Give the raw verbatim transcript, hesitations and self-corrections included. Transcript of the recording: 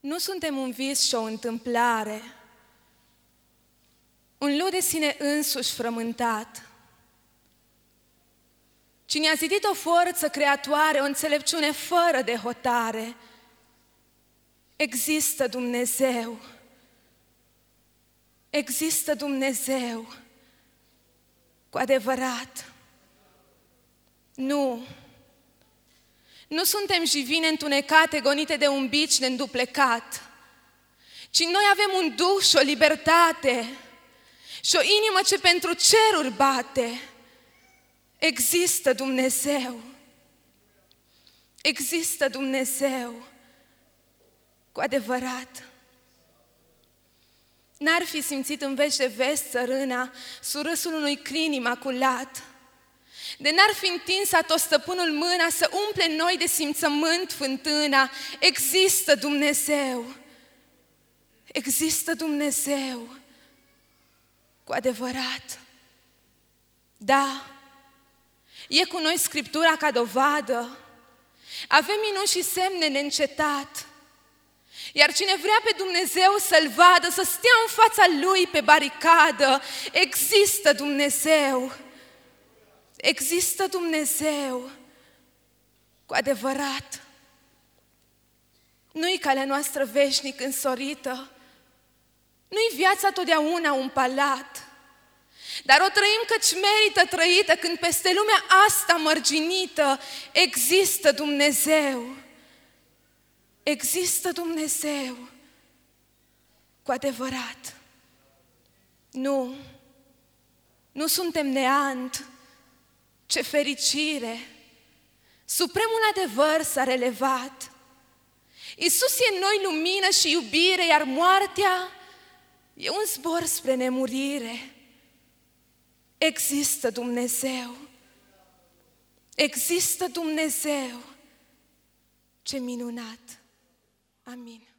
Nu suntem un vis și o întâmplare, un lu de sine însuși frământat. Cine a zidit o forță creatoare, o înțelepciune fără de hotare, există Dumnezeu. Există Dumnezeu cu adevărat. Nu. Nu suntem jivine întunecate, gonite de un bici neînduplecat, ci noi avem un duh și o libertate și o inimă ce pentru ceruri bate. Există Dumnezeu. Există Dumnezeu cu adevărat. N-ar fi simțit în veci de vest țărâna surâsul unui crin imaculat, de n-ar fi întins a tot stăpânul mâna să umple noi de simțământ fântâna. Există Dumnezeu. Există Dumnezeu cu adevărat. Da, e cu noi Scriptura ca dovadă. Avem minuni și semne neîncetat. Iar cine vrea pe Dumnezeu să-L vadă, să stea în fața Lui pe baricadă, există Dumnezeu. Există Dumnezeu cu adevărat. Nu-i calea noastră veșnic însorită, nu-i viața totdeauna un palat, dar o trăim căci merită trăită când peste lumea asta mărginită există Dumnezeu. Există Dumnezeu cu adevărat. Nu, nu suntem neant. Ce fericire! Supremul adevăr s-a relevat. Iisus e în noi lumină și iubire, iar moartea e un zbor spre nemurire. Există Dumnezeu. Există Dumnezeu. Ce minunat! Amin.